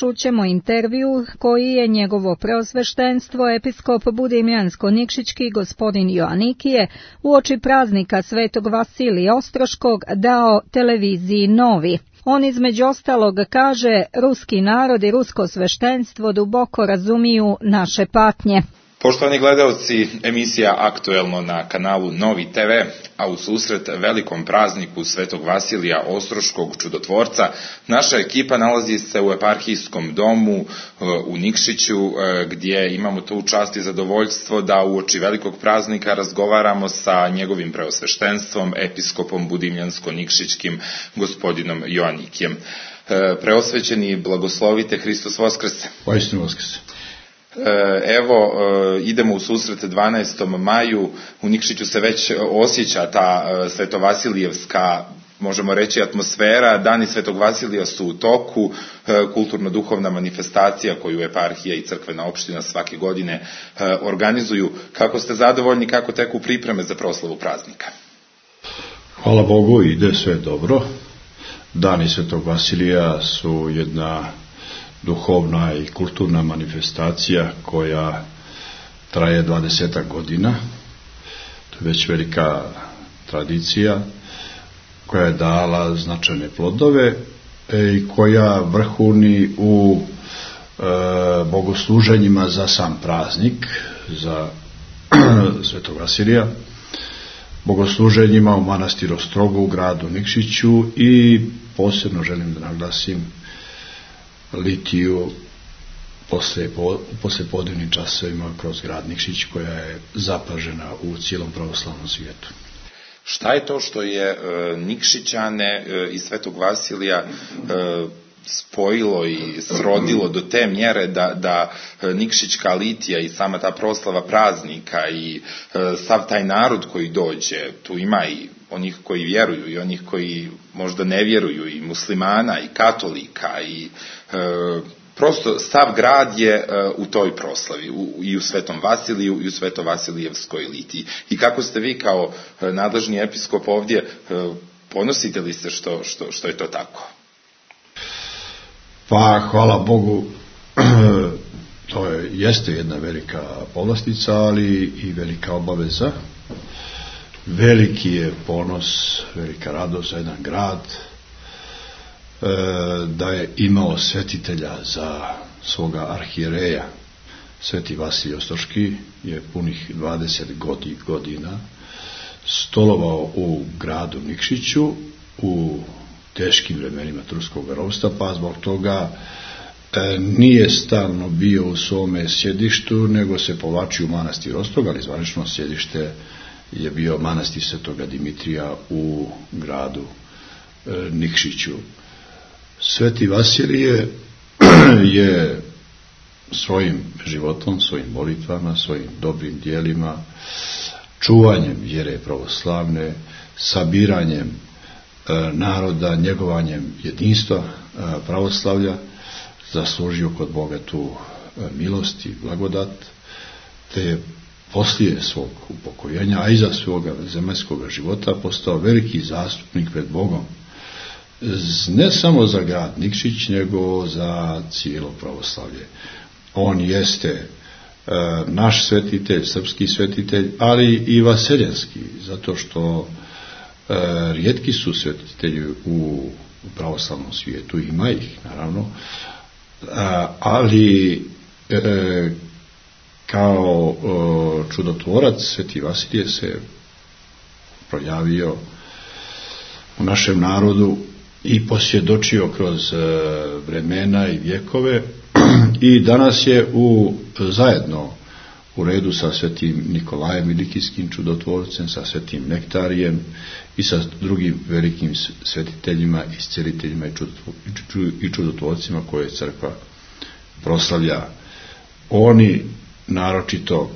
čućemo intervju koji je njegovo preosveštenstvo episkop Budimljansko-Nikšićki gospodin Joanikije uoči praznika Svetog Vasilija Ostroškog dao televiziji Novi. On između ostalog kaže, ruski narod i rusko sveštenstvo duboko razumiju naše patnje. Poštovani gledalci, emisija Aktuelno na kanalu Novi TV, a u susret velikom prazniku Svetog Vasilija Ostroškog čudotvorca, naša ekipa nalazi se u eparhijskom domu u Nikšiću, gdje imamo tu čast i zadovoljstvo da uoči velikog praznika razgovaramo sa njegovim preosveštenstvom, episkopom Budimljansko-Nikšićkim gospodinom Joanikijem. Preosvećeni, blagoslovite, Hristos Voskrese. Poistinu Voskrese. Evo, idemo u susret 12. maju, u Nikšiću se već osjeća ta svetovasilijevska, možemo reći, atmosfera. Dani Svetog Vasilija su u toku, kulturno-duhovna manifestacija koju eparhija i crkvena opština svake godine organizuju. Kako ste zadovoljni, kako teku pripreme za proslavu praznika? Hvala Bogu, ide sve dobro. Dani Svetog Vasilija su jedna duhovna i kulturna manifestacija koja traje 20 godina. To je već velika tradicija koja je dala značajne plodove i koja vrhuni u bogosluženjima za sam praznik, za Svetog Vasilija, bogosluženjima u manastiru Ostrogu u gradu Nikšiću i posebno želim da naglasim litiju posle podnevnim časovima kroz grad Nikšić, koja je zapažena u cijelom pravoslavnom svijetu. Šta je to što je Nikšićane i Svetog Vasilija spojilo i srodilo do te mjere da Nikšićka litija i sama ta proslava praznika i sav taj narod koji dođe, tu ima i onih koji vjeruju i onih koji možda ne vjeruju, i muslimana i katolika, i prosto sav grad je u toj proslavi, i u Svetom Vasiliju i u Svetovasilijevskoj litiji. I kako ste vi kao nadležni episkop ovdje, ponosite li se što je to tako? Pa, hvala Bogu, to jeste jedna velika povlastica, ali i velika obaveza. Veliki je ponos, velika radost za jedan grad, da je imao svetitelja za svoga arhijereja. Sveti Vasilij Ostroški je punih 20 godina stolovao u gradu Nikšiću u teškim vremenima turskog ropstva, pa zbog toga nije stalno bio u svome sjedištu, nego se povlačio u manastir Ostrog, ali zvanično sjedište je bio manastir Svetoga Dimitrija u gradu Nikšiću. Sveti Vasilije je svojim životom, svojim molitvama, svojim dobrim dijelima, čuvanjem vjere pravoslavne, sabiranjem naroda, njegovanjem jedinstva pravoslavlja zaslužio kod Boga tu milost i blagodat, te je poslije svog upokojenja, a iza svoga zemaljskog života postao veliki zastupnik pred Bogom, ne samo za grad Nikšić, nego za cijelo pravoslavlje. On jeste naš svetitelj, srpski svetitelj, ali i vaseljenski, zato što rijetki su svetitelji u pravoslavnom svijetu, ima ih naravno, ali kao čudotvorac Sveti Vasilije se projavio u našem narodu i posvjedočio kroz vremena i vjekove, i danas je zajedno u redu sa Svetim Nikolajem Milikijskim čudotvorcem, sa Svetim Nektarijem i sa drugim velikim svetiteljima, isceliteljima i čudotvorcima koje crkva proslavlja. Oni naročito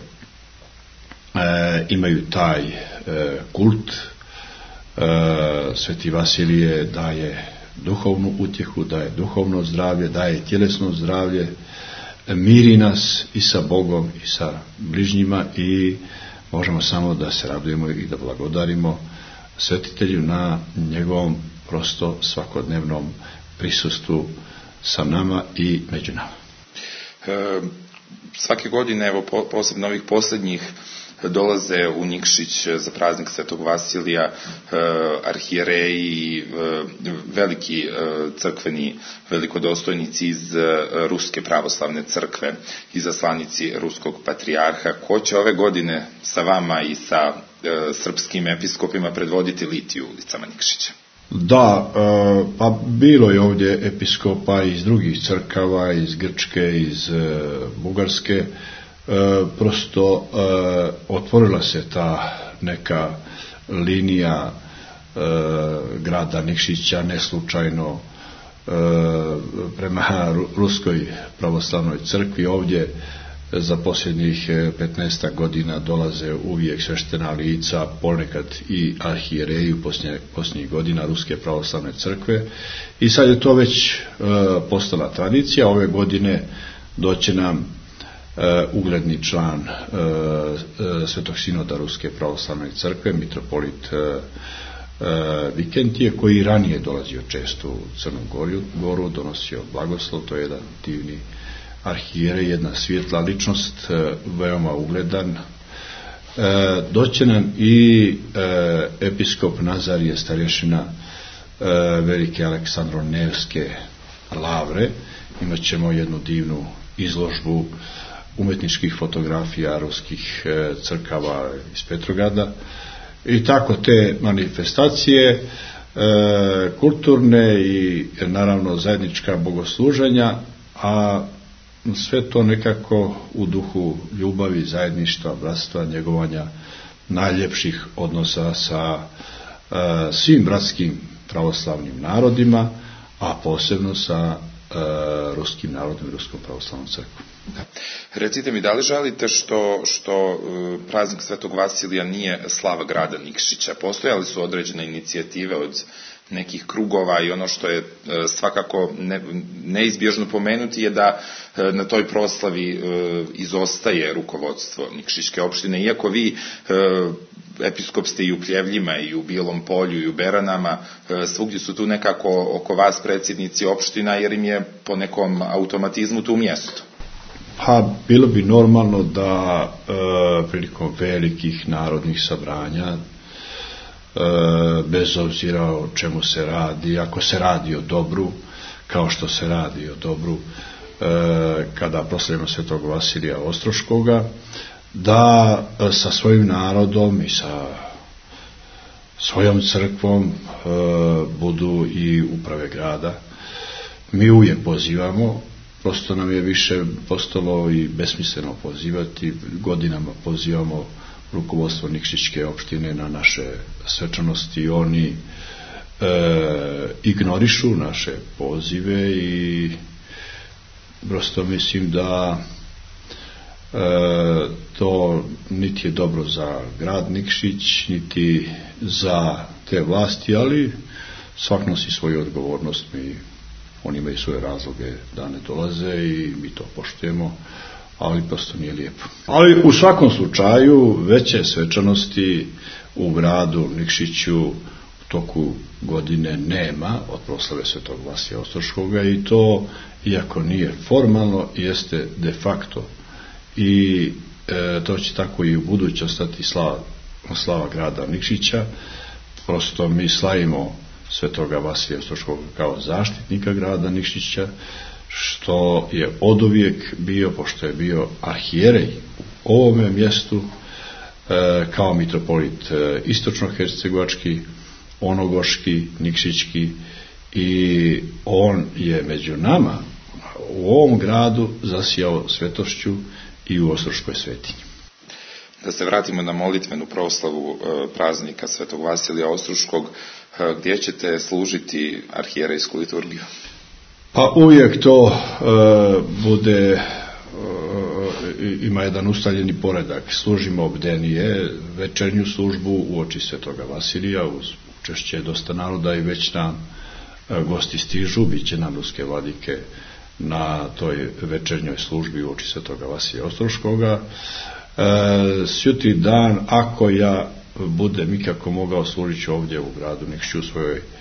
imaju taj kult. Sveti Vasilije daje duhovnu utjehu, daje duhovno zdravlje, daje tjelesno zdravlje, miri nas i sa Bogom i sa bližnjima, i možemo samo da se radujemo i da blagodarimo svetitelju na njegovom prosto svakodnevnom prisustvu sa nama i među nama. Svake godine, evo posebno ovih poslednjih, dolaze u Nikšić za praznik Svetog Vasilija arhijereji, veliki crkveni velikodostojnici iz Ruske pravoslavne crkve, izaslanici ruskog patrijarha. Ko će ove godine sa vama i sa srpskim episkopima predvoditi litiju ulicama Nikšića? Da, pa bilo je ovdje episkopa iz drugih crkava, iz Grčke, iz Bugarske. Prosto otvorila se ta neka linija grada Nikšića neslučajno prema Ruskoj pravoslavnoj crkvi. Ovdje za posljednjih 15 godina dolaze uvijek sveštena lica, ponekad i arhijereji posljednjih godina Ruske pravoslavne crkve, i sad je to već postala tradicija. Ove godine doće nam ugledni član Svetog sinoda Ruske pravoslavne crkve, mitropolit Vikentije, koji ranije dolazio često u Crnu Goru, donosio blagoslov. To je jedan divni arhijerej, jedna svjetla ličnost, veoma ugledan. Doće nam i episkop Nazarije, starješina Velike Aleksandro-Nevske lavre. Imat ćemo jednu divnu izložbu umetničkih fotografija ruskih crkava iz Petrograda. I tako te manifestacije kulturne i naravno zajednička bogosluženja, a sve to nekako u duhu ljubavi, zajedništva, bratstva, njegovanja najljepših odnosa sa svim bratskim pravoslavnim narodima, a posebno sa ruskim narodom i Ruskom pravoslavnom crkvom. Da. Recite mi, da li žalite što praznik Svetog Vasilija nije slava grada Nikšića? Postojali su određene inicijative od nekih krugova i ono što je svakako neizbježno pomenuti je da na toj proslavi izostaje rukovodstvo Nikšićke opštine, iako vi episkop ste i u Pljevljima i u Bijelom Polju i u Beranama, svugdje su tu nekako oko vas predsjednici opština, jer im je po nekom automatizmu tu mjesto. Pa bilo bi normalno da prilikom velikih narodnih sabranja, bez obzira o čemu se radi, ako se radi o dobru, kao što se radi o dobru kada proslavimo Svetog Vasilija Ostroškoga, da sa svojim narodom i sa svojom crkvom budu i uprave grada. Mi uvijek pozivamo, prosto nam je više postalo i besmisleno pozivati, godinama pozivamo rukovodstvo Nikšićke opštine na naše svečanosti. Oni ignorišu naše pozive i prosto mislim da to niti je dobro za grad Nikšić, niti za te vlasti, ali svak nosi svoju odgovornost. Oni imaju svoje razloge da ne dolaze i mi to poštujemo, ali prosto nije lijepo. Ali u svakom slučaju veće svečanosti u gradu Nikšiću u toku godine nema od proslave Svetog Vasilija Ostroškoga, i to, iako nije formalno, jeste de facto, i to će tako i u budući ostati slava grada Nikšića. Prosto mi slavimo Svetoga Vasilija Ostroškoga kao zaštitnika grada Nikšića, što je oduvijek bio, pošto je bio arhijerej u ovome mjestu, kao mitropolit istočno-hercegovački, onogoški, nikšićki, i on je među nama u ovom gradu zasijao svetošću i u Ostroškoj svetinji. Da se vratimo na molitvenu proslavu praznika Svetog Vasilija Ostroškog, gdje ćete služiti arhijerejsku liturgiju? Pa uvijek to bude, ima jedan ustaljeni poredak. Služimo bdenije, večernju službu uoči Svetoga Vasilija uz učešće dosta naroda, i već nam gosti stižu, bit će nam ruske vladike na toj večernjoj službi uoči Svetoga Vasilija Ostroškoga. Sjuti dan, ako ja budem ikako mogao, služit ću ovdje u gradu Nikšiću u svojoj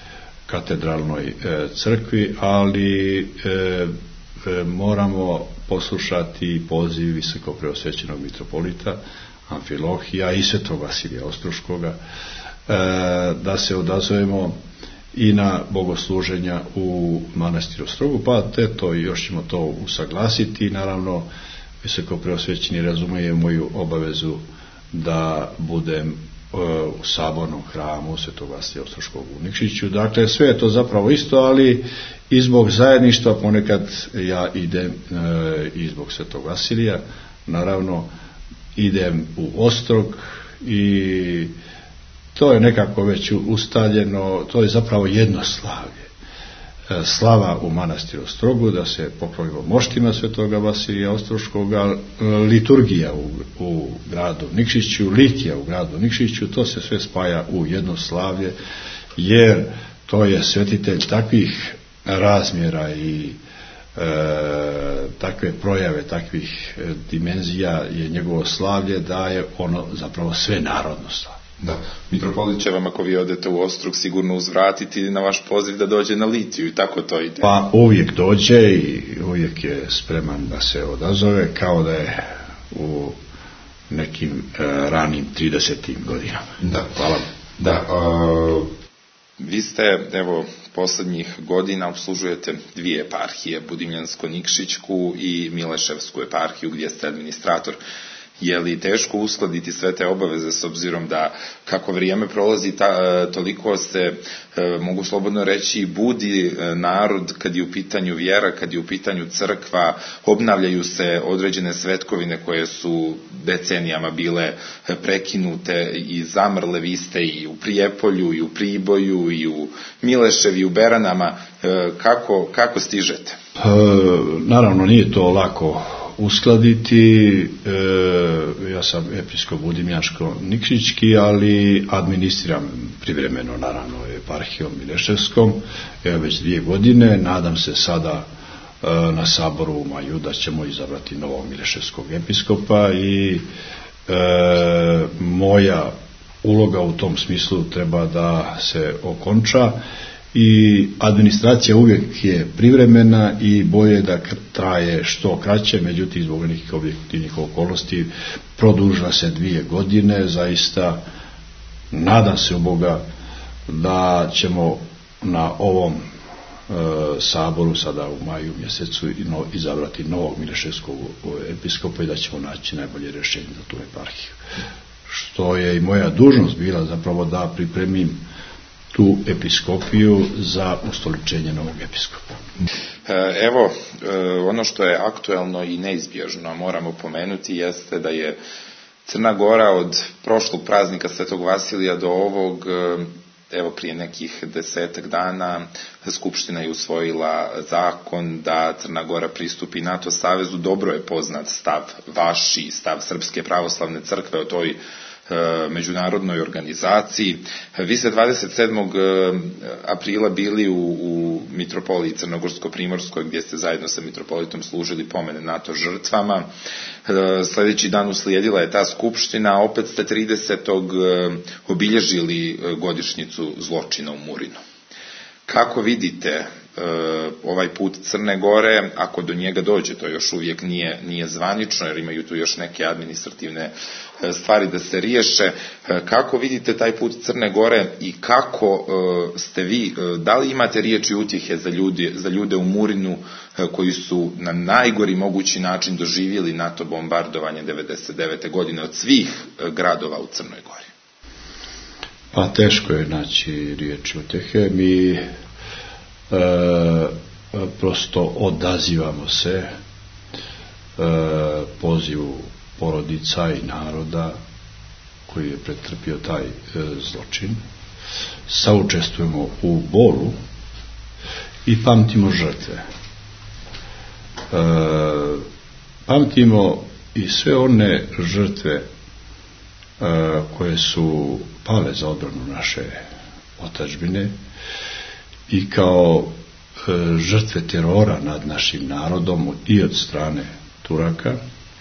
katedralnoj crkvi, ali moramo poslušati poziv visokopreosvećenog mitropolita Amfilohija i svetog Vasilija Ostroškoga, da se odazovemo i na bogosluženja u manastiru Ostrogu, pa eto, još ćemo to usaglasiti. Naravno, visokopreosvećeni razumije moju obavezu da budem u sabornom hramu svetog Vasilija Ostroškog u Nikšiću. Dakle, sve je to zapravo isto, ali i zbog zajedništva ponekad ja idem i zbog svetog Vasilija, naravno idem u Ostrog i to je nekako već ustaljeno, to je zapravo jednoslavlje. Slava u manastiru Ostrogu, da se poklonimo moštima svetoga Vasilija Ostroškoga, liturgija u gradu Nikšiću, litija u gradu Nikšiću, to se sve spaja u jednoslavlje, jer to je svetitelj takvih razmjera i takve projave, takvih dimenzija je njegovo slavlje, da je ono zapravo sve narodno slavlje. Da, mitropolit će vam, ako vi odete u Ostrog, sigurno uzvratiti na vaš poziv da dođe na litiju i tako to ide. Pa uvijek dođe i uvijek je spreman da se odazove, kao da je u nekim ranim 30. godinama. Da. Hvala. Da, vi ste, evo, poslednjih godina obslužujete dvije eparhije, Budimljansko-Nikšićku i Mileševsku eparhiju, gdje ste administrator. Je li teško uskladiti sve te obaveze s obzirom da kako vrijeme prolazi toliko se, mogu slobodno reći, budi narod kad je u pitanju vjera, kad je u pitanju crkva, obnavljaju se određene svetkovine koje su decenijama bile prekinute i zamrle. Vi ste i u Prijepolju i u Priboju i u Mileševi i u Beranama. Kako stižete? Naravno, nije to lako uskladiti. Ja sam episkop Budimljansko-Nikšićki, ali administriram privremeno, naravno, eparhijom Mileševskom, već 2 godine. Nadam se sada na saboru u maju da ćemo izabrati novog mileševskog episkopa i moja uloga u tom smislu treba da se okonča. I administracija uvijek je privremena i bolje da traje što kraće, međutim zbog nekih objektivnih okolnosti produžila se 2 godine. Zaista nadam se u Boga da ćemo na ovom saboru sada u maju mjesecu izabrati novog mileševskog episkopa i da ćemo naći najbolje rješenje za tu eparhiju. Što je i moja dužnost bila zapravo da pripremim tu episkopiju za ustoličenje novog episkopa. Evo, ono što je aktuelno i neizbježno, moramo pomenuti, jeste da je Crna Gora od prošlog praznika Svetog Vasilija do ovog, evo prije nekih 10 dana, Skupština je usvojila zakon da Crna Gora pristupi NATO savezu. Dobro je poznat stav vaš i stav Srpske pravoslavne crkve o toj međunarodnoj organizaciji. Vi ste 27. aprila bili u mitropoliji Crnogorsko-Primorskoj, gdje ste zajedno sa mitropolitom služili pomene NATO žrtvama. Sljedeći dan uslijedila je ta skupština, opet ste 30. obilježili godišnjicu zločina u Murinu. Kako vidite ovaj put Crne Gore, ako do njega dođe, to još uvijek nije zvanično, jer imaju tu još neke administrativne stvari da se riješe, kako vidite taj put Crne Gore i kako ste vi, da li imate riječi utjehe za ljude u Murinu koji su na najgori mogući način doživjeli NATO bombardovanje 1999. godine od svih gradova u Crnoj Gori? Pa teško je naći riječi utjehe. Mi prosto odazivamo se pozivu porodica i naroda koji je pretrpio taj zločin. Saučestvujemo u bolu i pamtimo žrtve. Pamtimo i sve one žrtve koje su pale za odbranu naše otadžbine i kao žrtve terora nad našim narodom i od strane Turaka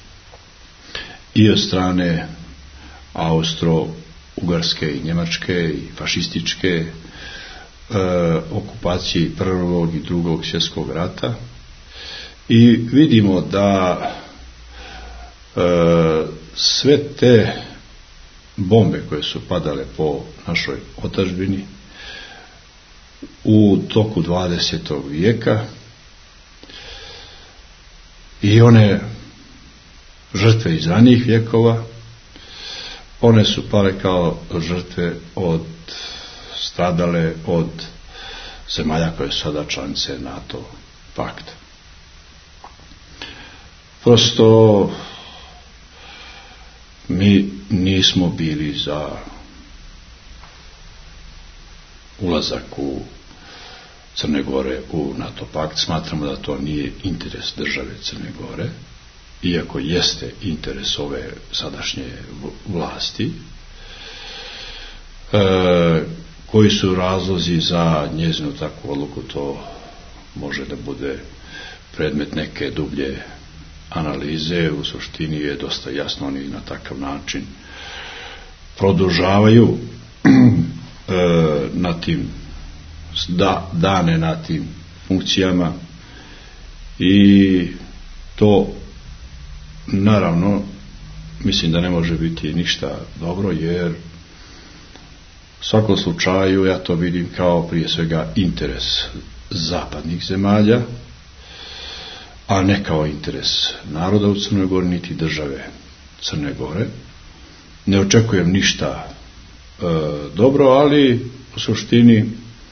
i od strane Austro-Ugarske i Njemačke i fašističke okupaciji Prvog i Drugog svjetskog rata i vidimo da sve te bombe koje su padale po našoj otadžbini u toku 20. vijeka i one žrtve iz ranijih vjekova, one su pale kao žrtve stradale od zemalja koje su sada članice NATO pakta. Prosto mi nismo bili za ulazak u Crne Gore u NATO pakt. Smatramo da to nije interes države Crne Gore, iako jeste interes ove sadašnje vlasti. Koji su razlozi za njezinu takvu odluku, to može da bude predmet neke dublje analize. U suštini je dosta jasno, oni na takav način produžavaju na tim dane na tim funkcijama i to naravno mislim da ne može biti ništa dobro, jer u svakom slučaju ja to vidim kao prije svega interes zapadnih zemalja, a ne kao interes naroda u Crnoj Gori niti države Crne Gore. Ne očekujem ništa dobro, ali u suštini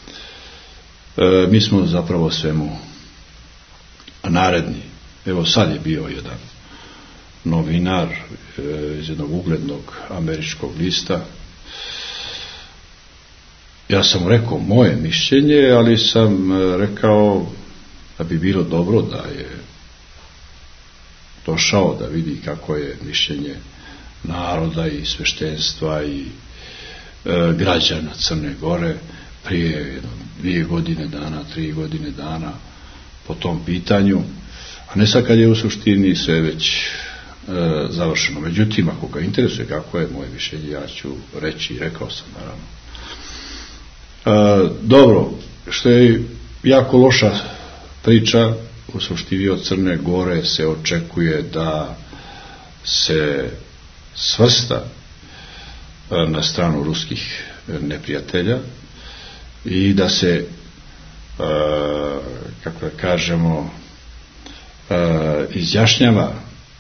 mi smo zapravo svemu naredni. Evo sad je bio jedan novinar iz jednog uglednog američkog lista. Ja sam rekao moje mišljenje, ali sam rekao da bi bilo dobro da je došao da vidi kako je mišljenje naroda i sveštenstva i građana Crne Gore prije 2 godine dana, 3 godine dana po tom pitanju, a ne sad kad je u suštini sve već završeno. Međutim, ako ga interesuje kako je moje mišljenje, ja ću reći i rekao sam naravno. Dobro, što je jako loša priča, u suštini od Crne Gore se očekuje da se svrsta na stranu ruskih neprijatelja i da se, kako da kažemo, izjašnjava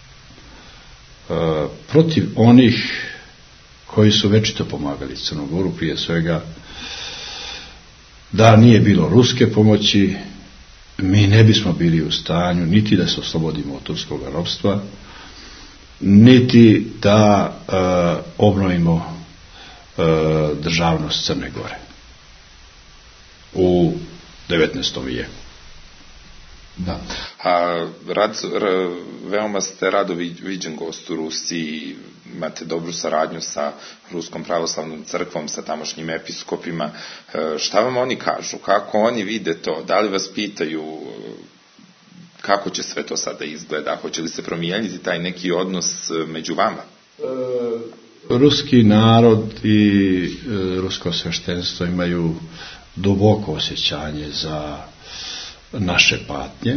protiv onih koji su večito pomagali Crnu Goru, prije svega da nije bilo ruske pomoći, mi ne bismo bili u stanju niti da se oslobodimo od turskog ropstva, niti da obnovimo državnost Crne Gore u 19. vijeku. Da. Veoma ste rado viđen gost u Rusiji, imate dobru saradnju sa Ruskom pravoslavnom crkvom, sa tamošnjim episkopima. Šta vam oni kažu? Kako oni vide to? Da li vas pitaju kako će sve to sada izgleda? Hoće li se promijeniti taj neki odnos među vama? Ruski narod i rusko sveštenstvo imaju duboko osjećanje za naše patnje.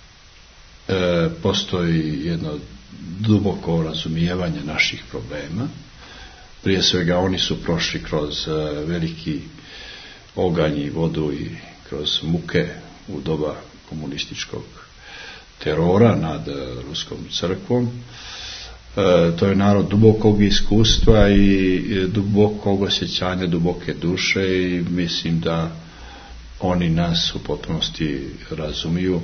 Postoji jedno duboko razumijevanje naših problema. Prije svega oni su prošli kroz veliki oganj i vodu i kroz muke u doba komunističkog terora nad ruskom crkvom. To je narod dubokog iskustva i dubokog osjećanja, duboke duše, i mislim da oni nas u potpunosti razumiju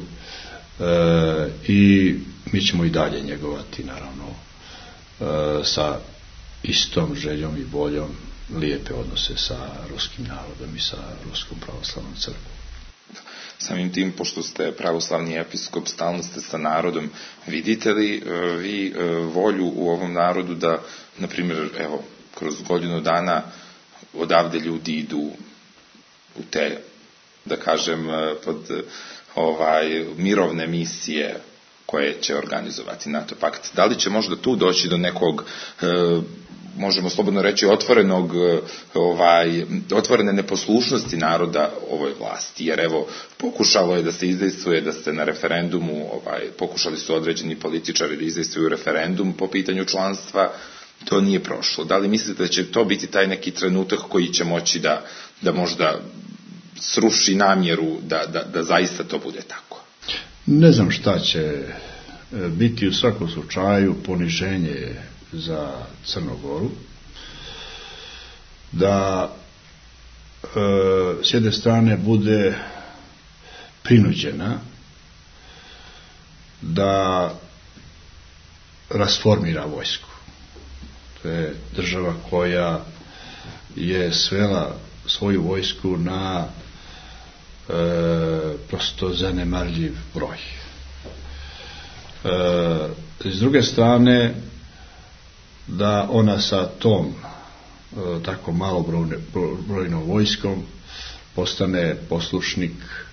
i mi ćemo i dalje njegovati naravno sa istom željom i voljom lijepe odnose sa ruskim narodom i sa Ruskom pravoslavnom crkvom. Samim tim, pošto ste pravoslavni episkop, stalno ste sa narodom, vidite li vi volju u ovom narodu da, na primjer, evo, kroz godinu dana odavde ljudi idu u te, da kažem, pod mirovne misije koje će organizovati NATO pakt? Da li će možda tu doći do nekog možemo slobodno reći, otvorene neposlušnosti naroda ovoj vlasti, jer evo, pokušalo je da se izdejstvuje, da se na referendumu, pokušali su određeni političari da izdejstvuju referendum po pitanju članstva, to nije prošlo. Da li mislite da će to biti taj neki trenutak koji će moći da možda sruši namjeru da zaista to bude tako? Ne znam šta će biti, u svakom slučaju poniženje za Crnu Goru, da s jedne strane bude prinuđena da rasformira vojsku. To je država koja je svela svoju vojsku na prosto zanemarljiv broj. S druge strane, da ona sa tom tako malobrojnom vojskom postane poslušnik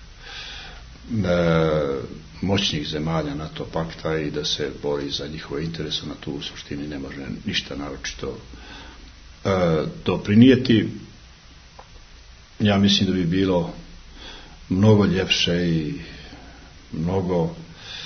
moćnih zemalja NATO pakta i da se bori za njihove interese, na tu u suštini ne može ništa naročito doprinijeti. Ja mislim da bi bilo mnogo ljepše i mnogo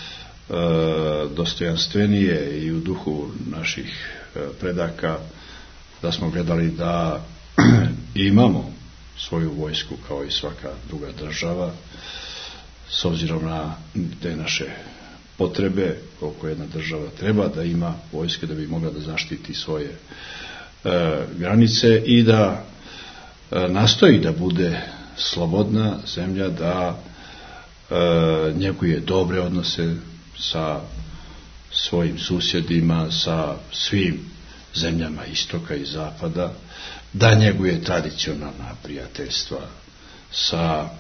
dostojanstvenije i u duhu naših predaka da smo gledali da imamo svoju vojsku kao i svaka druga država, s obzirom na te naše potrebe, koliko jedna država treba da ima vojske da bi mogla da zaštiti svoje granice i da nastoji da bude slobodna zemlja, da njeguje dobre odnose sa svojim susjedima, sa svim zemljama istoka i zapada, da njeguje tradicionalna prijateljstva sa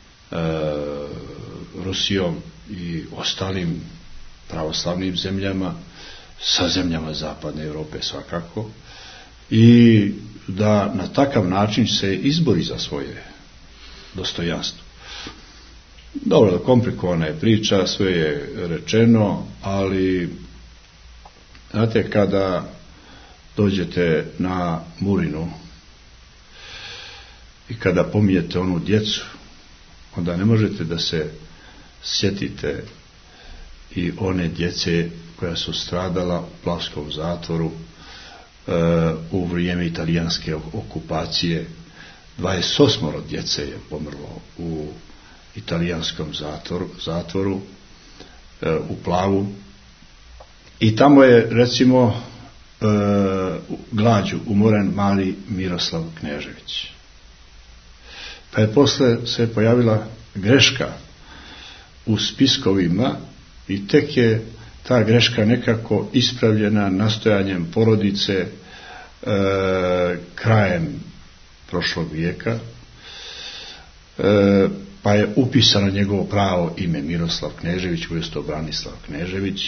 Rusijom i ostalim pravoslavnim zemljama, sa zemljama zapadne Europe svakako, i da na takav način se izbori za svoje dostojanstvo. Dobro, komplikovana je priča, sve je rečeno, ali znate, kada dođete na Murinu i kada pominjete onu djecu, onda ne možete da se sjetite i one djece koja su stradala u Plavskom zatvoru u vrijeme italijanske okupacije. 28 djece je pomrlo u italijanskom zatvoru u Plavu, i tamo je recimo glađu umoren mali Miroslav Knežević. Pa je posle se pojavila greška u spiskovima i tek je ta greška nekako ispravljena nastojanjem porodice krajem prošlog vijeka, pa je upisano njegovo pravo ime Miroslav Knežević umjesto Branislav Knežević.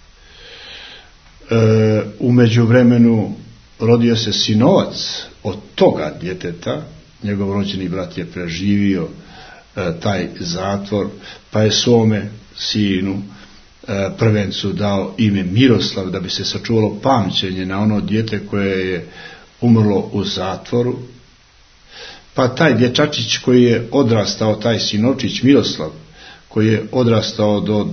U međuvremenu rodio se sinovac od toga djeteta, njegov rođeni brat je preživio taj zatvor, pa je svome sinu prvencu dao ime Miroslav da bi se sačuvalo pamćenje na ono dijete koje je umrlo u zatvoru. Pa taj dječačić koji je odrastao, taj sinovčić Miroslav, koji je odrastao do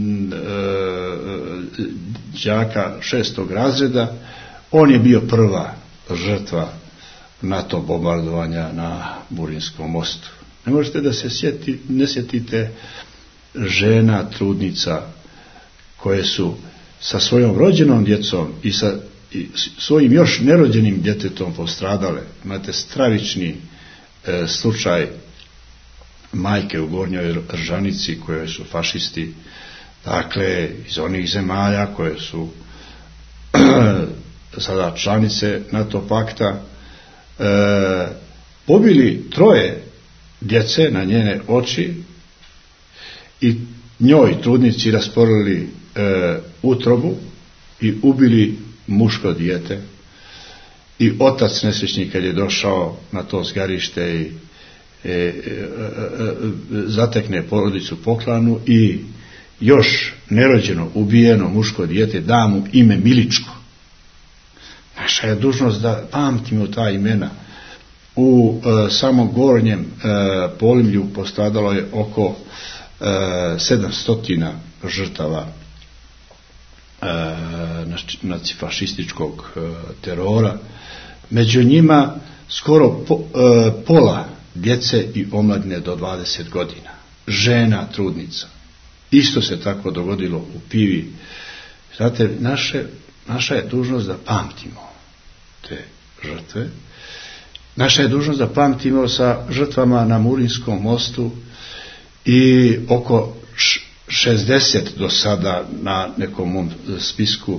đaka 6. razreda, on je bio prva žrtva NATO bombardovanja na Burinskom mostu. Ne možete da se ne sjetite žena, trudnica koje su sa svojom rođenom djecom i sa svojim još nerođenim djetetom postradale. Imate stravični slučaj majke u Gornjoj Ržanici koje su fašisti, dakle iz onih zemalja koje su sada članice NATO pakta, pobili 3 djece na njene oči i njoj trudnici rasporili utrobu i ubili muško dijete. I otac nesrećnik kad je došao na to zgarište i zatekne porodicu poklanu i još nerođeno ubijeno muško dijete da mu ime Miličko. Naša je dužnost da pamtimo ta imena. U samom gornjem Polimlju postradalo je oko 700 žrtava nacifašističkog terora. Među njima skoro pola djece i omladine do 20 godina. Žena, trudnica. Isto se tako dogodilo u Pivi. Znate, naša je dužnost da pamtimo te žrtve. Naša je dužnost da pamtimo sa žrtvama na Murinskom mostu i oko 60 do sada na nekom mom spisku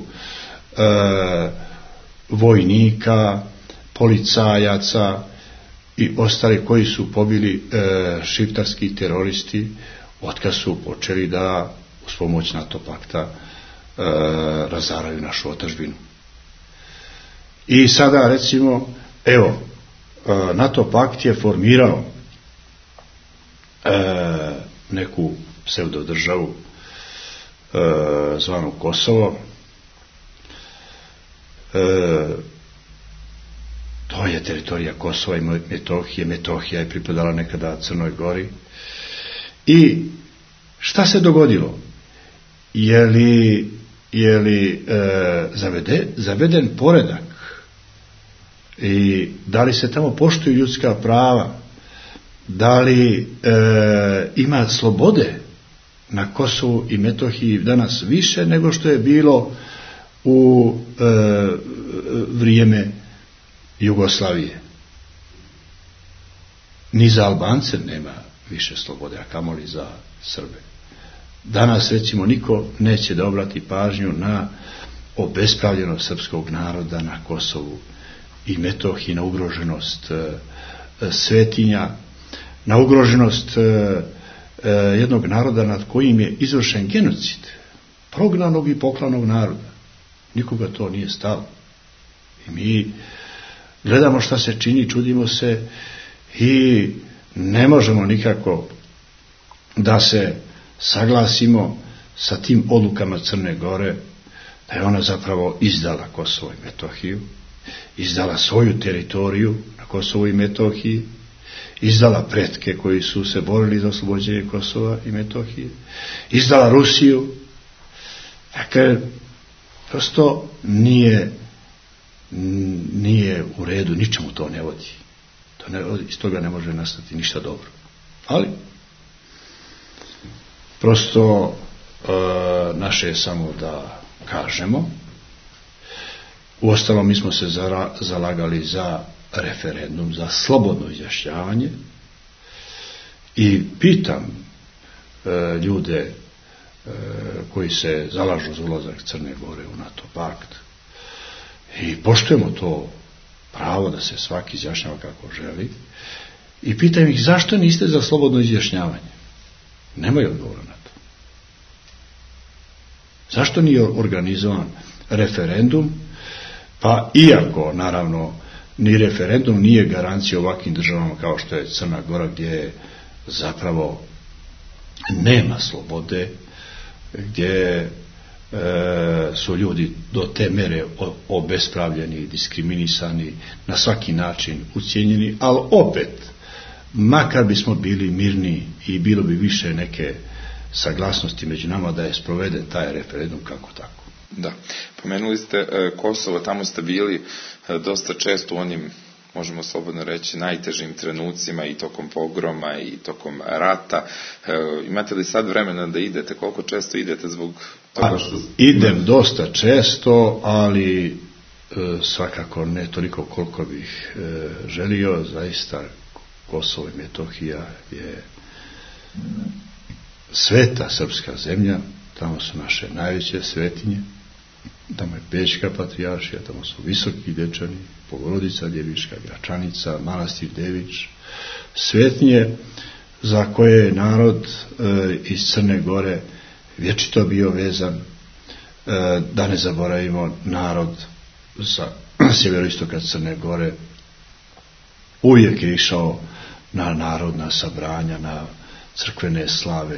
vojnika, policajaca i ostali koji su pobili šiptarski teroristi otkad su počeli da uz pomoć NATO pakta razaraju našu otadžbinu. I sada recimo, evo, NATO pakt je formirao neku pseudodržavu zvanu Kosovo. To je teritorija Kosova i Metohije. Metohija je pripadala nekada Crnoj Gori. I šta se dogodilo? Je li zaveden poredak? I da li se tamo poštuju ljudska prava? Da li ima slobode na Kosovu i Metohiji danas više nego što je bilo u vrijeme Jugoslavije? Ni za Albance nema više slobode, a kamoli za Srbe. Danas recimo niko neće da obrati pažnju na obespravljenost srpskog naroda na Kosovu i Metohiji, na ugroženost svetinja, na ugroženost jednog naroda nad kojim je izvršen genocid, prognanog i poklanog naroda. Nikoga to nije stalo. I mi gledamo šta se čini, čudimo se i ne možemo nikako da se saglasimo sa tim odlukama Crne Gore, da je ona zapravo izdala Kosovo i Metohiju, izdala svoju teritoriju na Kosovu i Metohiji, izdala pretke koji su se borili za oslobođenje Kosova i Metohije, izdala Rusiju. Dakle, prosto nije u redu, ničemu to ne vodi. Iz toga ne može nastati ništa dobro. Ali prosto naše je samo da kažemo. Uostalom, mi smo se zalagali za referendum, za slobodno izjašnjavanje i pitam ljude koji se zalažu za ulazak Crne Gore u NATO pakt i poštujemo to pravo da se svaki izjašnjava kako želi i pitam ih zašto niste za slobodno izjašnjavanje. Nemaju odgovora na to. Zašto nije organizovan referendum? Pa iako naravno ni referendum nije garancija ovakvim državama kao što je Crna Gora, gdje zapravo nema slobode, gdje su ljudi do te mere obespravljeni, diskriminisani, na svaki način ucijenjeni, ali opet, makar bismo bili mirni i bilo bi više neke saglasnosti među nama da je sproveden taj referendum kako tako. Da, pomenuli ste Kosovo, tamo ste bili dosta često u onim, možemo slobodno reći, najtežim trenucima i tokom pogroma i tokom rata. Imate li sad vremena da idete? Koliko često idete zbog toga što... Idem dosta često, ali svakako ne toliko koliko bih želio. Zaista Kosovo i Metohija je sveta srpska zemlja, tamo su naše najveće svetinje, tamo je Pećka patrijaršija, tamo su Visoki Dečani, Bogorodica Djeviška, Gračanica, Manastir Dević, svetinje za koje je narod iz Crne Gore vječito bio vezan. Da ne zaboravimo, narod sa sjeveroistoka Crne Gore uvijek je išao na narodna sabranja, na crkvene slave.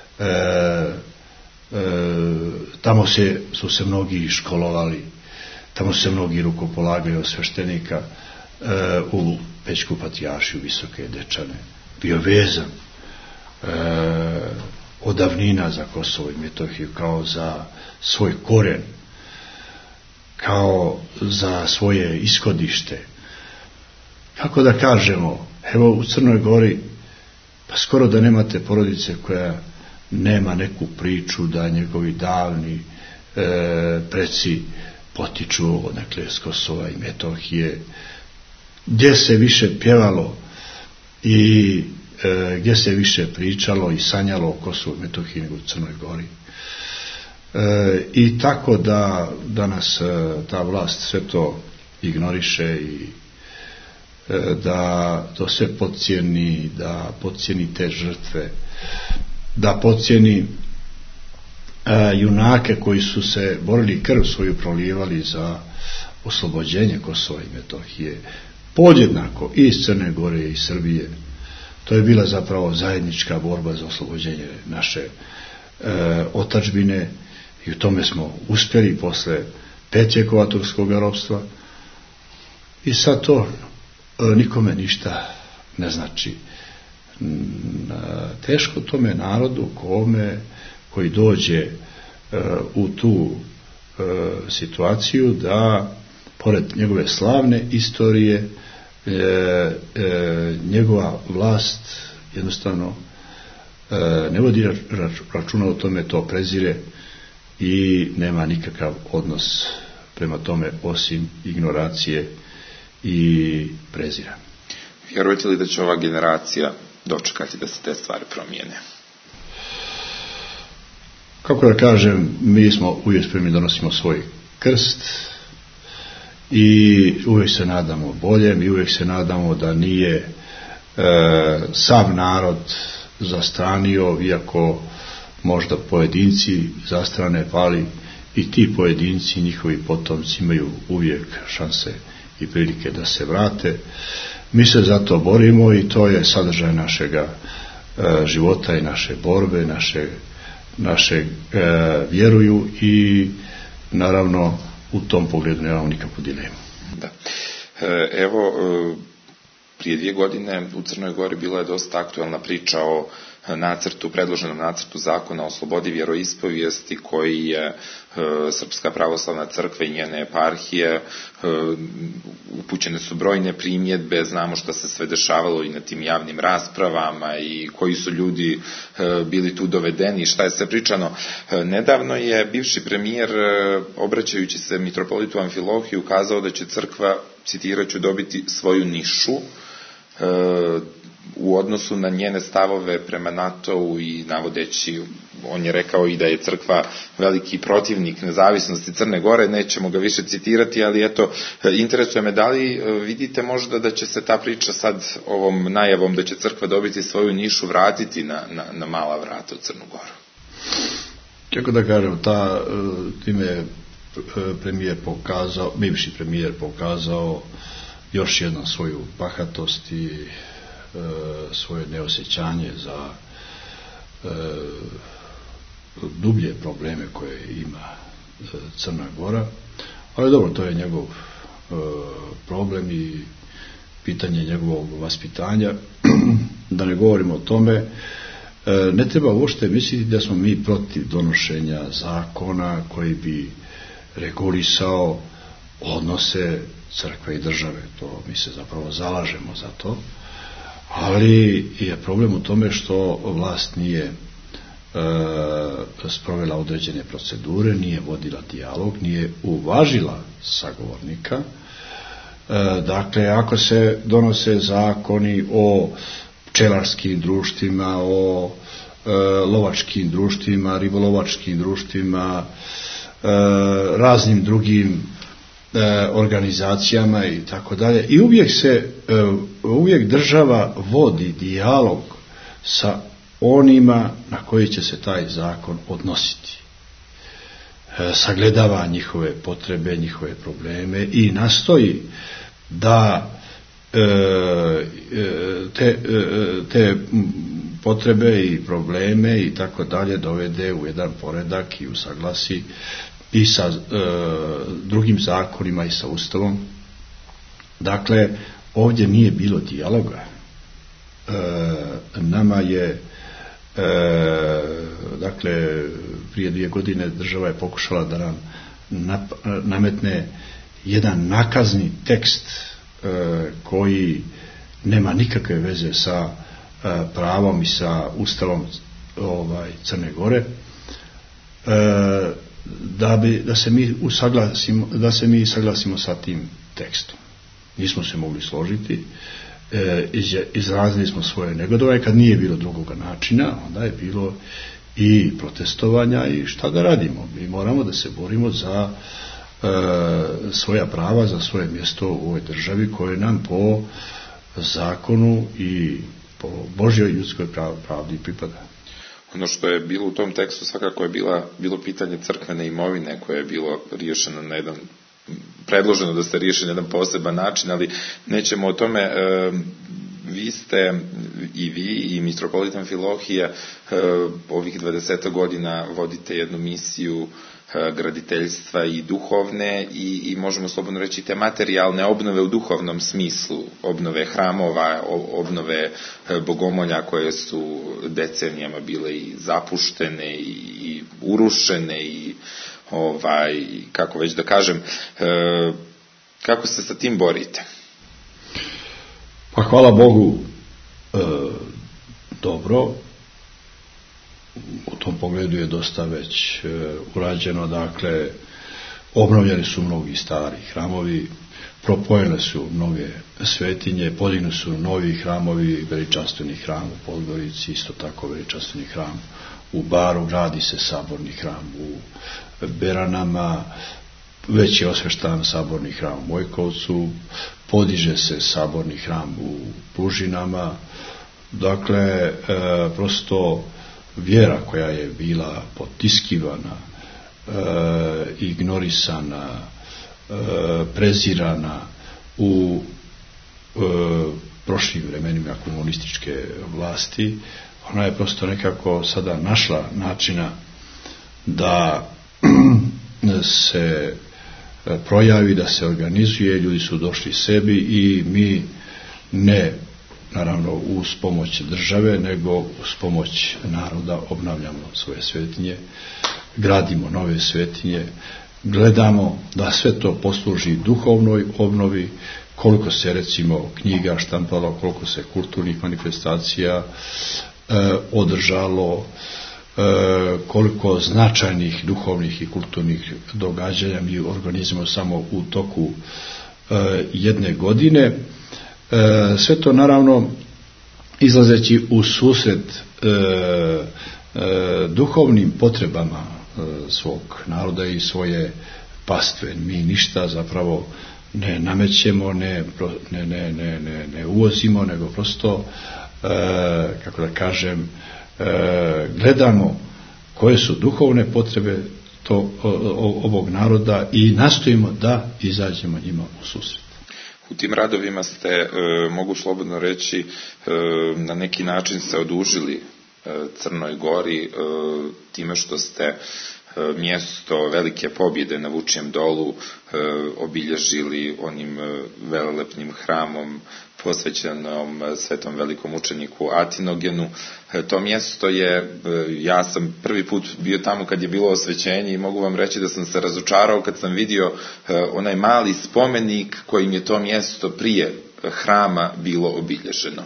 Tamo su se mnogi školovali, tamo se mnogi rukopolagaju od sveštenika, u Pećku Patrijaršiju Visoke Dečane, bio vezan od davnina za Kosovo i Metohiju, kao za svoj koren, kao za svoje ishodište. Kako da kažemo, evo u Crnoj Gori, pa skoro da nemate porodice koja nema neku priču da njegovi davni preci potiču odakle s Kosova i Metohije, gdje se više pjevalo i gdje se više pričalo i sanjalo o Kosovu i Metohiji nego u Crnoj Gori. I tako da danas ta vlast sve to ignoriše i da to sve podcijeni, da podcijeni te žrtve, da podcijeni junake koji su se borili, krv svoju prolijevali za oslobođenje Kosova i Metohije, podjednako i iz Crne Gore i iz Srbije. To je bila zapravo zajednička borba za oslobođenje naše otadžbine i u tome smo uspjeli posle 5 vjekova turskog ropstva. I sad to nikome ništa ne znači. Teško tome narodu koji dođe u tu situaciju da pored njegove slavne istorije njegova vlast jednostavno ne vodi računa o tome, to prezire i nema nikakav odnos prema tome osim ignoracije i prezira. Vjerujete li da će ova generacija dočekati da se te stvari promijene? Kako da kažem, mi smo uvijek spremni, donosimo svoj krst i uvijek se nadamo boljem i uvijek se nadamo da nije sav narod zastranio, iako možda pojedinci zastrane, ali i ti pojedinci, njihovi potomci imaju uvijek šanse i prilike da se vrate. Mi se za to borimo i to je sadržaj našega života i naše borbe, naše vjeruju i naravno u tom pogledu nemamo nikakvu dilemu. Da. Evo, prije 2 godine u Crnoj Gori bila je dosta aktuelna priča o predloženom nacrtu zakona o slobodi vjeroispovijesti koji je Srpska pravoslavna crkva i njene eparhije. Upućene su brojne primjedbe, znamo šta se sve dešavalo i na tim javnim raspravama i koji su ljudi bili tu dovedeni, šta je sve pričano. Nedavno je bivši premijer, obraćajući se mitropolitu Amfilohiju, kazao da će crkva, citiraću, dobiti svoju nišu u odnosu na njene stavove prema NATO-u i navodeći, on je rekao i da je crkva veliki protivnik nezavisnosti Crne Gore, nećemo ga više citirati, ali eto, interesuje me da li vidite možda da će se ta priča sad ovom najavom da će crkva dobiti svoju nišu vratiti na mala vrata u Crnu Goru? Kako da kažem, time bivši premijer pokazao još jednom svoju bahatost i svoje neosjećanje za dublje probleme koje ima Crna Gora, ali dobro, to je njegov problem i pitanje njegovog vaspitanja. Da ne govorimo o tome, ne treba uopšte misliti da smo mi protiv donošenja zakona koji bi regulisao odnose crkve i države. To mi se zapravo zalažemo za to, ali je problem u tome što vlast nije sprovela određene procedure, nije vodila dijalog, nije uvažila sagovornika. Dakle, ako se donose zakoni o pčelarskim društvima, o lovačkim društvima, ribolovačkim društvima, raznim drugim organizacijama i tako dalje, i uvijek država vodi dijalog sa onima na koji će se taj zakon odnositi. Sagledava njihove potrebe, njihove probleme i nastoji da te potrebe i probleme i tako dalje dovede u jedan poredak i usaglasi i sa drugim zakonima i sa Ustavom. Dakle, ovdje nije bilo dijaloga. Nama je dakle prije 2 godine država je pokušala da nam nametne jedan nakazni tekst koji nema nikakve veze sa pravom i sa Ustavom Crne Gore, da se mi saglasimo sa tim tekstom. Nismo se mogli složiti, izrazili smo svoje negodovanje. Kad nije bilo drugoga načina, onda je bilo i protestovanja i šta da radimo. Mi moramo da se borimo za svoja prava, za svoje mjesto u ovoj državi koje nam po zakonu i po Božjoj ljudskoj pravdi pripada. Ono što je bilo u tom tekstu svakako je bilo pitanje crkvene imovine koje je bilo riješeno na jedan, predloženo da se riješi na jedan poseban način, ali nećemo o tome. Vi ste, i vi i mitropolit Amfilohije, ovih 20 godina vodite jednu misiju graditeljstva i duhovne i možemo slobodno reći te materijalne obnove u duhovnom smislu, obnove hramova, obnove bogomolja koje su decenijama bile i zapuštene i urušene i kako već da kažem, kako se sa tim borite? Pa hvala Bogu, dobro. U tom pogledu je dosta već urađeno. Dakle, obnovljeni su mnogi stari hramovi, propojene su mnoge svetinje, podignu su novi hramovi, veličanstveni hram u Podgorici, isto tako veličanstveni hram u Baru, gradi se saborni hram u Beranama, već je osveštan saborni hram u Mojkovcu, podiže se saborni hram u Plužinama. Dakle, prosto vjera koja je bila potiskivana, ignorisana, prezirana u prošlim vremenima komunističke vlasti, ona je prosto nekako sada našla načina da se projavi, da se organizuje. Ljudi su došli sebi i mi ne naravno uz pomoć države, nego uz pomoć naroda obnavljamo svoje svetinje, gradimo nove svetinje, gledamo da sve to posluži duhovnoj obnovi, koliko se recimo knjiga štampalo, koliko se kulturnih manifestacija održalo, koliko značajnih duhovnih i kulturnih događanja mi organizujemo samo u toku jedne godine. Sve to naravno izlazeći u susret duhovnim potrebama svog naroda i svoje pastve. Mi ništa zapravo ne namećemo, ne uvozimo, nego prosto, kako da kažem, gledamo koje su duhovne potrebe ovog naroda i nastojimo da izađemo njima u susret. U tim radovima ste, mogu slobodno reći, na neki način se odužili Crnoj Gori time što ste mjesto velike pobjede na Vučijem dolu obilježili onim velelepnim hramom posvećenom svetom velikom učeniku Atinogenu. To mjesto je, ja sam prvi put bio tamo kad je bilo osvećenje i mogu vam reći da sam se razočarao kad sam vidio onaj mali spomenik kojim je to mjesto prije hrama bilo obilježeno.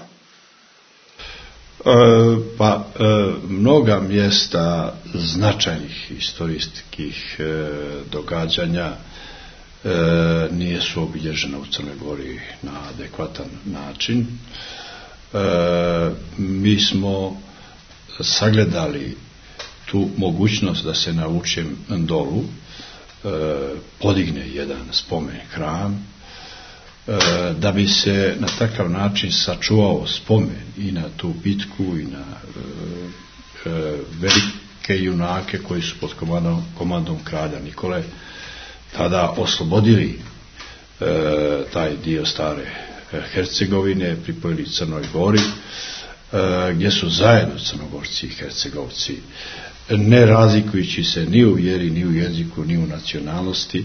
Mnoga mjesta značajnih istorijskih događanja nisu obilježena u Crnoj Gori na adekvatan način. Mi smo sagledali tu mogućnost da se na Vučijem dolu podigne jedan spomen hram, da bi se na takav način sačuvao spomen i na tu bitku i na velike junake koji su pod komandom kralja Nikole tada oslobodili taj dio stare Hercegovine, pripojili Crnoj Gori, gdje su zajedno Crnogorci i Hercegovci ne razlikujući se ni u vjeri, ni u jeziku, ni u nacionalnosti,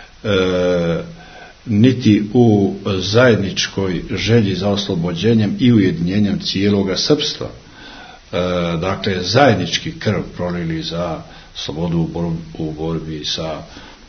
niti u zajedničkoj želji za oslobođenjem i ujedinjenjem cijeloga srpstva. Dakle, zajednički krv prolili za slobodu u borbi sa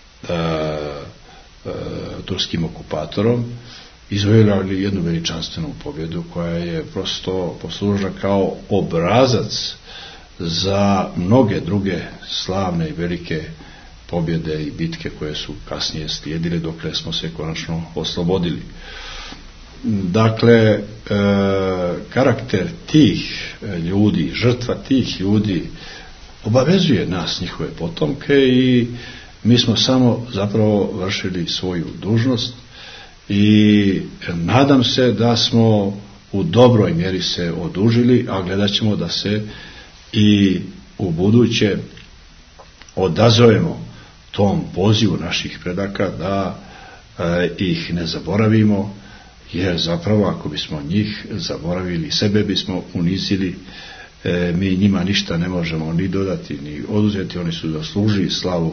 turskim okupatorom, izvojevali jednu veličanstvenu pobjedu koja je prosto poslužila kao obrazac za mnoge druge slavne i velike pobjede i bitke koje su kasnije slijedile dokle smo se konačno oslobodili. Dakle, karakter tih ljudi, žrtva tih ljudi obavezuje nas, njihove potomke, i mi smo samo zapravo vršili svoju dužnost i nadam se da smo u dobroj mjeri se odužili, a gledat ćemo da se i u buduće odazovemo tom pozivu naših predaka, da ih ne zaboravimo, jer zapravo ako bismo njih zaboravili, sebe bismo unizili, mi njima ništa ne možemo ni dodati ni oduzeti. Oni su zaslužili slavu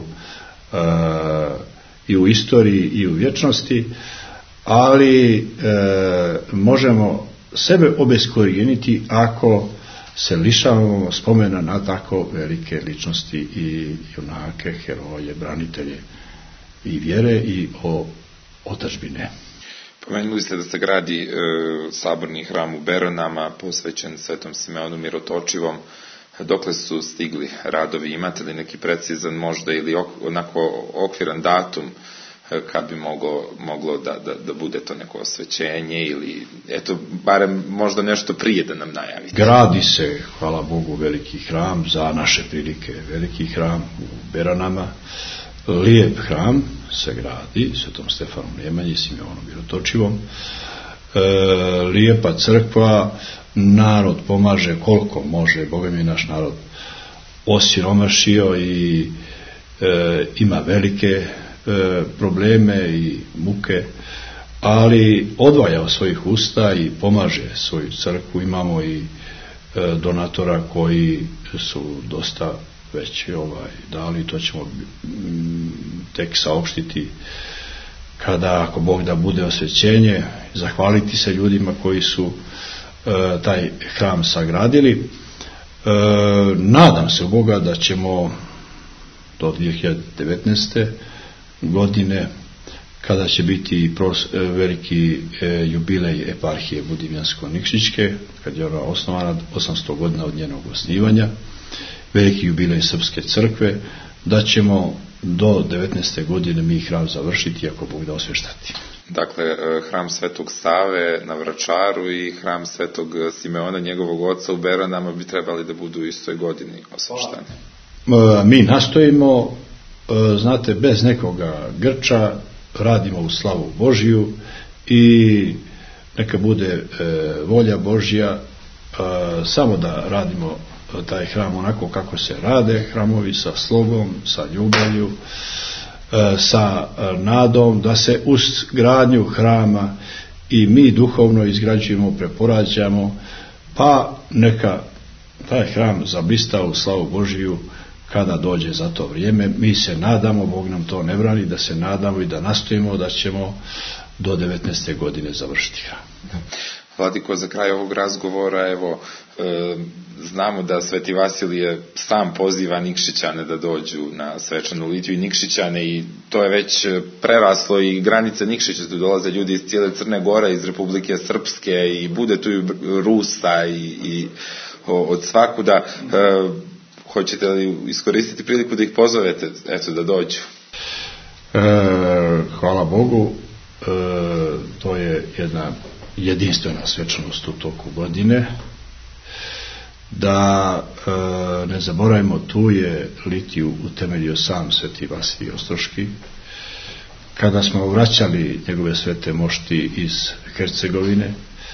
i u istoriji i u vječnosti, ali možemo sebe obeskorijeniti ako se lišavamo spomena na tako velike ličnosti i junake, heroje, branitelje i vjere i otadžbine. Pomenuli ste da se gradi saborni hram u Beranama posvećen Svetom Simeonu Mirotočivom. Dokle su stigli radovi? Imate li neki precizan možda ili onako okviran datum kad bi moglo da bude to neko osvećenje, ili eto, barem možda nešto prije da nam najavite? Gradi se, hvala Bogu, veliki hram za naše prilike, veliki hram u Beranama. Lijep hram se gradi Svetom Stefanu Nemanji i Simeonu Mirotočivom. Lijepa crkva, narod pomaže koliko može. Boga mi je naš narod osiromašio i ima velike probleme i muke, ali odvaja od svojih usta i pomaže svoju crkvu. Imamo i donatora koji su dosta već dali, to ćemo tek saopštiti kada, ako Bog da, bude osvećenje, zahvaliti se ljudima koji su taj hram sagradili. Nadam se u Boga da ćemo do 2019. godine, kada će biti veliki jubilej eparhije Budimljansko-Nikšićke, kad je ona osnovana 800 godina od njenog osnivanja, veliki jubilej Srpske crkve, da ćemo do 19. godine mi hram završiti, ako Bog da, osveštati. Dakle, hram Svetog Save na Vračaru i hram Svetog Simeona, njegovog oca, u Beranama bi trebali da budu u istoj godini osveštani. Mi nastojimo, znate, bez nekoga grča, radimo u slavu Božiju i neka bude volja Božja, samo da radimo taj hram onako kako se rade hramovi, sa slogom, sa ljubavlju, sa nadom, da se uz gradnju hrama i mi duhovno izgrađujemo, preporađamo, pa neka taj hram zablista u slavu Božiju kada dođe za to vrijeme. Mi se nadamo, Bog nam to ne brani, da se nadamo i da nastojimo da ćemo do 19. godine završiti hram. Vladiko, za kraj ovog razgovora, evo, znamo da Sveti Vasilije sam poziva Nikšićane da dođu na svečanu litiju i Nikšićane, i to je već preraslo i granice Nikšića, tu dolaze ljudi iz cijele Crne Gore, iz Republike Srpske, i bude tu i Rusa i od svakuda. Hoćete li iskoristiti priliku da ih pozovete, eto, da dođu? Hvala Bogu, to je jedna jedinstvena svečanost u toku godine. Da ne zaboravimo, tu je litiju utemeljio sam Sveti Vasilij Ostroški. Kada smo vraćali njegove svete mošti iz Hercegovine,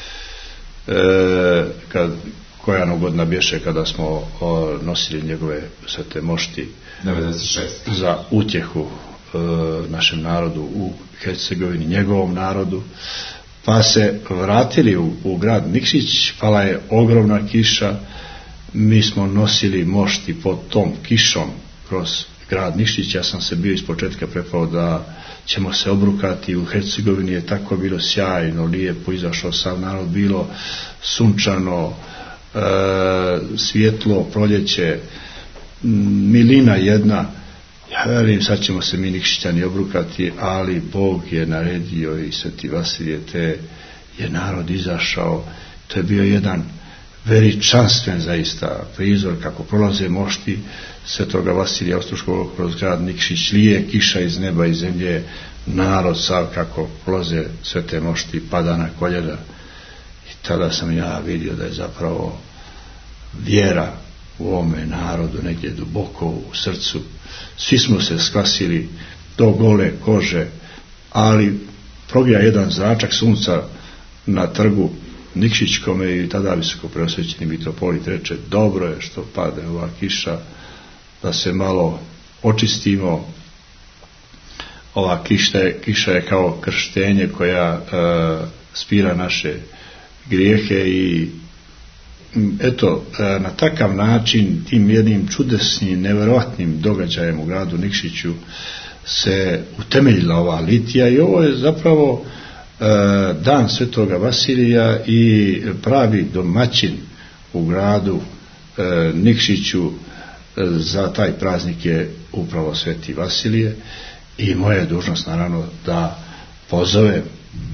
koja godina bješe kada smo nosili njegove svete mošti 96. za utjehu našem narodu u Hercegovini, njegovom narodu, pa se vratili u grad Nikšić, pala je ogromna kiša, mi smo nosili mošti pod tom kišom kroz grad Nikšić. Ja sam se bio ispočetka prepao da ćemo se obrukati. U Hercegovini je tako bilo sjajno, lijepo, izašao sav narod, bilo sunčano, svjetlo, proljeće, milina jedna. Ja verujem, sad ćemo se mi Nikšićani obrukati, ali Bog je naredio i Sveti Vasilije, te je narod izašao. To je bio jedan veličanstven zaista prizor kako prolaze mošti Svetoga Vasilija Ostroškog kroz grad Nikšić, lije kiša iz neba i zemlje, narod sav kako prolaze sve te mošti, pada na koljena. I tada sam ja vidio da je zapravo vjera u ovome narodu negdje duboko u srcu. Svi smo se skvasili do gole kože, ali progija jedan zračak sunca na trgu Nikšićkome i tada visoko preosvećeni mitropolit reče: dobro je što pade ova kiša, da se malo očistimo. Ova kiša je kao krštenje koja spira naše grijehe i eto, na takav način, tim jednim čudesnim, nevjerojatnim događajem u gradu Nikšiću se utemeljila ova litija i ovo je zapravo dan Svetoga Vasilija i pravi domaćin u gradu Nikšiću za taj praznik je upravo Sveti Vasilije i moja je dužnost naravno da pozovem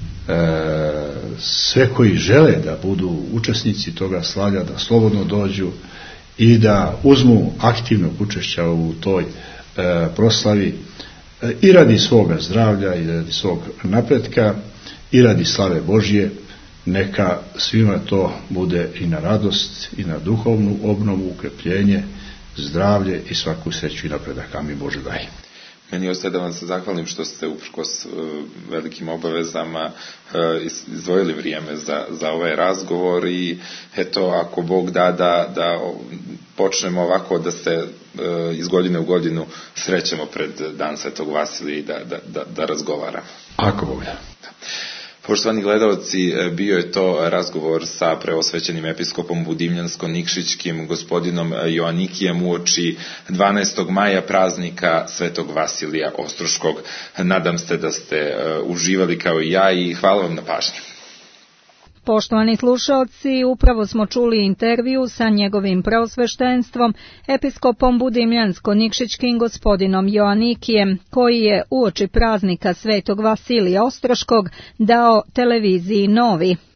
sve koji žele da budu učesnici toga slavlja da slobodno dođu i da uzmu aktivnog učešća u toj proslavi i radi svoga zdravlja i radi svog napretka i radi slave Božje. Neka svima to bude i na radost i na duhovnu obnovu, ukrepljenje, zdravlje i svaku sreću i napredak. Amin Bože daj. Meni ostaje da vam se zahvalim što ste uprkos velikim obavezama izdvojili vrijeme za ovaj razgovor i eto, ako Bog da počnemo ovako da se iz godine u godinu srećemo pred Dan Svetog Vasilija i da razgovaramo. Ako Bog da. Poštovani gledalci, bio je to razgovor sa preosvećenim episkopom Budimljansko-Nikšićkim gospodinom Joanikijem uoči 12. maja praznika Svetog Vasilija Ostroškog. Nadam se da ste uživali kao i ja i hvala vam na pažnji. Poštovani slušalci, upravo smo čuli intervju sa njegovim preosveštenstvom, episkopom Budimljansko-Nikšićkim gospodinom Joanikijem, koji je uoči praznika Svetog Vasilija Ostroškog dao televiziji Novi.